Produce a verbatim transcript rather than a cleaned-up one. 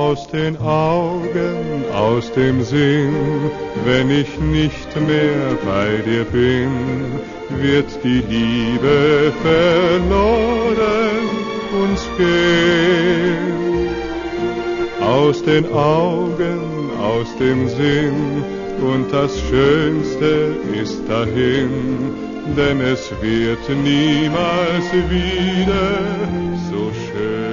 Aus den Augen, aus dem Sinn, wenn ich nicht mehr bei dir bin, wird die Liebe verloren uns gehen. Aus den Augen, aus dem Sinn, und das Schönste ist dahin, denn es wird niemals wieder so schön.